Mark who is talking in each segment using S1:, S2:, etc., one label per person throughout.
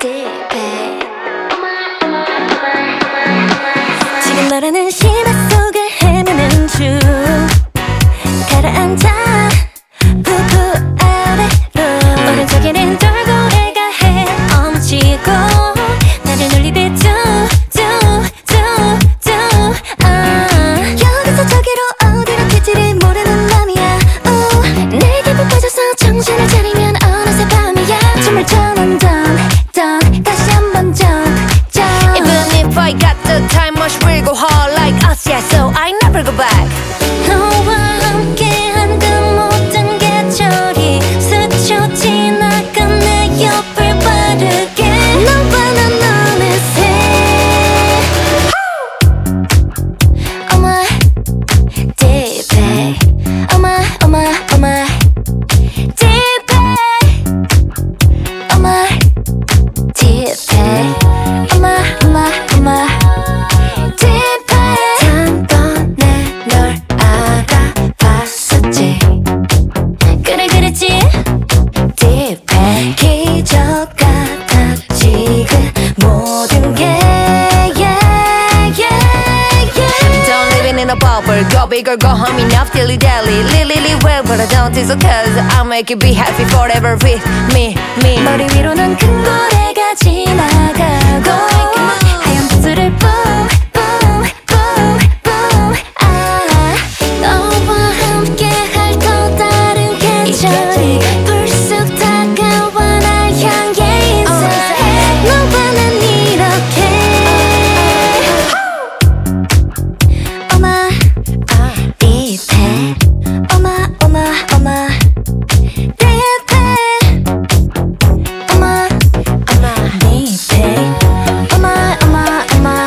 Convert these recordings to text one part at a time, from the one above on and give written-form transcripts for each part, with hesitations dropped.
S1: 지금 너라는 심화 속을 헤매는 중 가라앉아 부부 아래로 오른쪽에는 돌고래가 헤엄치고 나를 놀리듯 여기서 저기로 어디로 튈지를 모르는 맘이야 내게 푹 빠져서 정신을 차리면 어느새 밤이야 춤을 춰는 던 다시 한번 jump
S2: Even if I got the time much we'll go hard like us yeah so I never go back
S1: 너와 함께한 그 모든 계절이 스쳐 지나간 내 옆을 바르게 너와 난 어느새 Oh my deep Oh my oh my oh my deep Oh my deep Oh my oh my oh my deep 단번에 널 알아봤었지 그래 그랬지 deep 기적 같아 지금 모든 게
S2: Don't live in a bubble go bigger go home enough dilly dally lily well but I don't think so cause I'll make you be happy forever with me
S1: 머리 위로는 큰 고래가 지나가고 하얀 붓을 boom boom boom boom 너와 함께 할 또 다른 계절이 불쑥 다가와 날 향해 있어 너와 난 이렇게 어마 딥해 어마 어마 어마 딥해 어마 어마 딥해 어마 어마 어마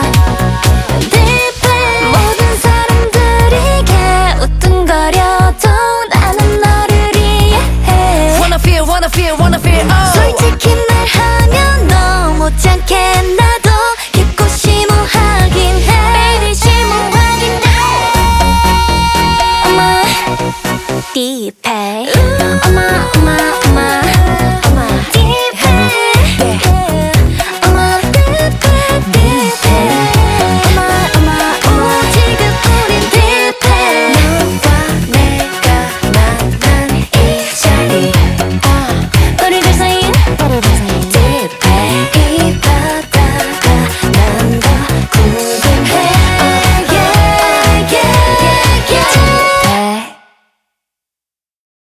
S1: 딥해 모든 사람들이 개우뚱거려도 나는 너를 이해해
S2: wanna feel oh
S1: 솔직히 말하면 너무 작게 나도 깊고 심오하긴 해 Baby 심오하긴 해 어마 딥해 어마 어마